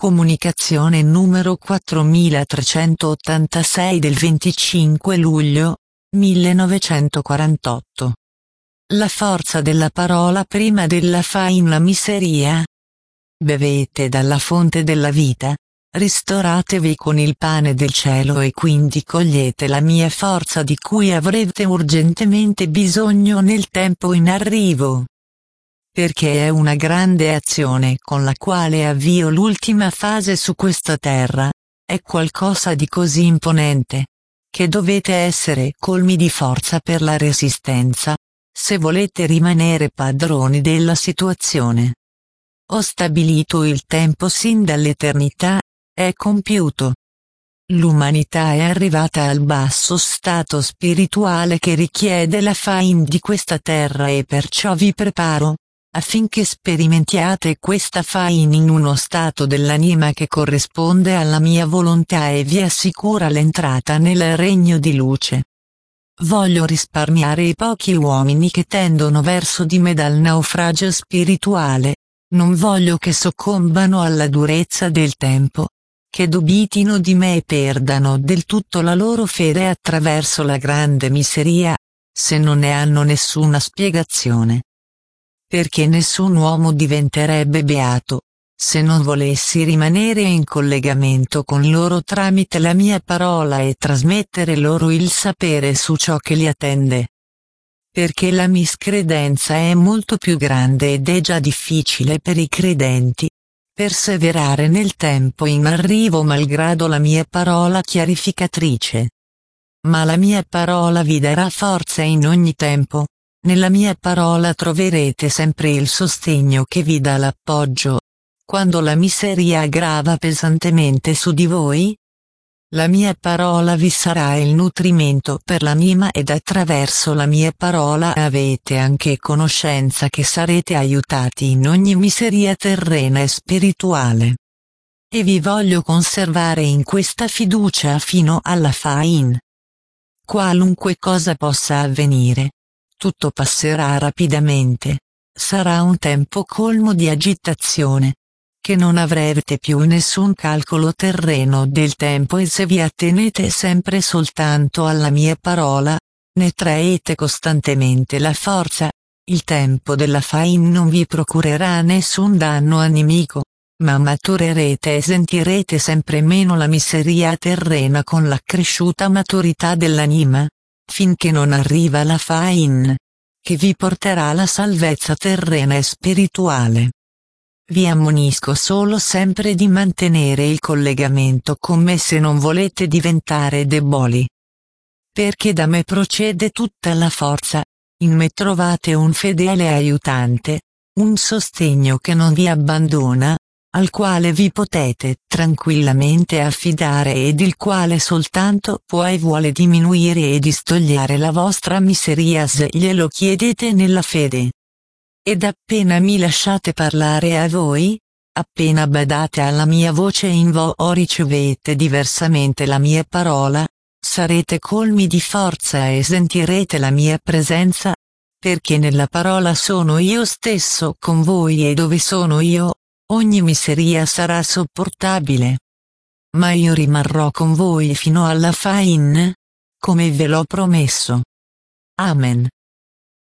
Comunicazione numero 4386 del 25 luglio 1948. La forza della parola prima della fain la miseria. Bevete dalla fonte della vita, ristoratevi con il pane del cielo e quindi cogliete la mia forza di cui avrete urgentemente bisogno nel tempo in arrivo. Perché è una grande azione con la quale avvio l'ultima fase su questa terra, è qualcosa di così imponente, che dovete essere colmi di forza per la resistenza, se volete rimanere padroni della situazione. Ho stabilito il tempo sin dall'eternità, è compiuto. L'umanità è arrivata al basso stato spirituale che richiede la fain di questa terra e perciò vi preparo, affinché sperimentiate questa fain in uno stato dell'anima che corrisponde alla mia volontà e vi assicura l'entrata nel regno di luce. Voglio risparmiare i pochi uomini che tendono verso di me dal naufragio spirituale, non voglio che soccombano alla durezza del tempo, che dubitino di me e perdano del tutto la loro fede attraverso la grande miseria, se non ne hanno nessuna spiegazione. Perché nessun uomo diventerebbe beato, se non volessi rimanere in collegamento con loro tramite la mia parola e trasmettere loro il sapere su ciò che li attende. Perché la miscredenza è molto più grande ed è già difficile per i credenti perseverare nel tempo in arrivo malgrado la mia parola chiarificatrice. Ma la mia parola vi darà forza in ogni tempo. Nella mia parola troverete sempre il sostegno che vi dà l'appoggio. Quando la miseria aggrava pesantemente su di voi, la mia parola vi sarà il nutrimento per l'anima ed attraverso la mia parola avete anche conoscenza che sarete aiutati in ogni miseria terrena e spirituale. E vi voglio conservare in questa fiducia fino alla fain. Qualunque cosa possa avvenire, tutto passerà rapidamente, sarà un tempo colmo di agitazione, che non avrete più nessun calcolo terreno del tempo e se vi attenete sempre soltanto alla mia parola, ne traete costantemente la forza, il tempo della fain non vi procurerà nessun danno animico, ma maturerete e sentirete sempre meno la miseria terrena con l'accresciuta maturità dell'anima, finché non arriva la fain, che vi porterà alla salvezza terrena e spirituale. Vi ammonisco solo sempre di mantenere il collegamento con me se non volete diventare deboli. Perché da me procede tutta la forza, in me trovate un fedele aiutante, un sostegno che non vi abbandona, al quale vi potete tranquillamente affidare ed il quale soltanto può e vuole diminuire e distogliere la vostra miseria se glielo chiedete nella fede. Ed appena mi lasciate parlare a voi, appena badate alla mia voce in vo o ricevete diversamente la mia parola, sarete colmi di forza e sentirete la mia presenza, perché nella parola sono io stesso con voi e dove sono io, ogni miseria sarà sopportabile. Ma io rimarrò con voi fino alla fain, come ve l'ho promesso. Amen.